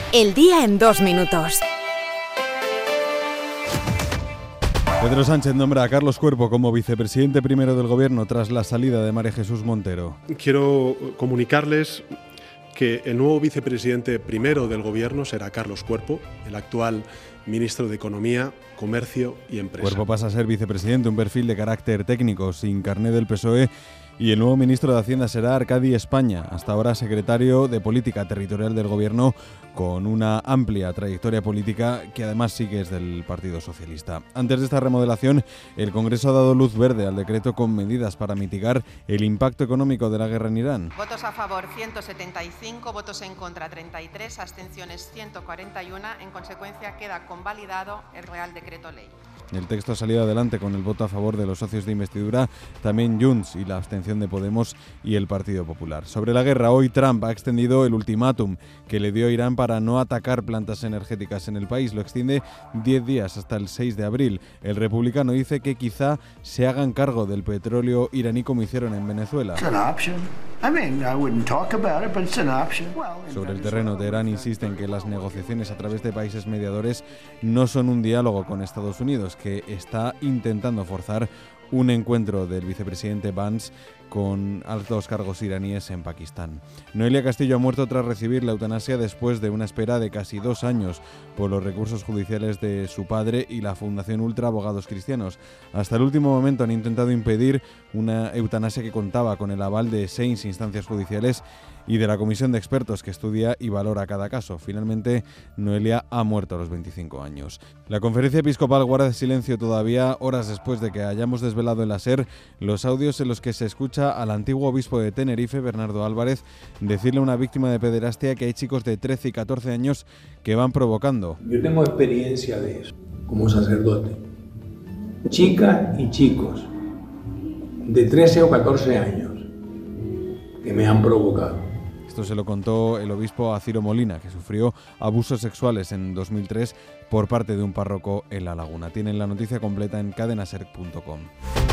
El día en 2 minutos. Pedro Sánchez nombra a Carlos Cuerpo como vicepresidente primero del Gobierno tras la salida de María Jesús Montero. Quiero comunicarles que el nuevo vicepresidente primero del Gobierno será Carlos Cuerpo, el actual ministro de Economía, Comercio y Empresa. Cuerpo pasa a ser vicepresidente, un perfil de carácter técnico, sin carné del PSOE, y el nuevo ministro de Hacienda será Arcadi España, hasta ahora secretario de Política Territorial del Gobierno, con una amplia trayectoria política que además sí que es del Partido Socialista. Antes de esta remodelación, el Congreso ha dado luz verde al decreto con medidas para mitigar el impacto económico de la guerra en Irán. Votos a favor 175, votos en contra 33, abstenciones 141. En consecuencia, queda convalidado el Real Decreto Ley. El texto ha salido adelante con el voto a favor de los socios de investidura, también Junts y la abstención de Podemos y el Partido Popular. Sobre la guerra, hoy Trump ha extendido el ultimátum que le dio a Irán para no atacar plantas energéticas en el país. Lo extiende 10 días hasta el 6 de abril. El republicano dice que quizá se hagan cargo del petróleo iraní como hicieron en Venezuela. Sobre el terreno, Teherán insiste en que las negociaciones a través de países mediadores no son un diálogo con Estados Unidos, que está intentando forzar un encuentro del vicepresidente Vance con altos cargos iraníes en Pakistán. Noelia Castillo ha muerto tras recibir la eutanasia después de una espera de casi 2 años por los recursos judiciales de su padre y la Fundación Ultra Abogados Cristianos. Hasta el último momento han intentado impedir una eutanasia que contaba con el aval de 6 instancias judiciales y de la comisión de expertos que estudia y valora cada caso. Finalmente, Noelia ha muerto a los 25 años. La Conferencia Episcopal guarda silencio todavía horas después de que hayamos desvelado en la SER los audios en los que se escucha al antiguo obispo de Tenerife, Bernardo Álvarez, decirle a una víctima de pederastia que hay chicos de 13 y 14 años que van provocando. Yo tengo experiencia de eso, como sacerdote. Chicas y chicos de 13 o 14 años que me han provocado. Esto se lo contó el obispo a Ciro Molina, que sufrió abusos sexuales en 2003 por parte de un párroco en La Laguna. Tienen la noticia completa en cadenaser.com.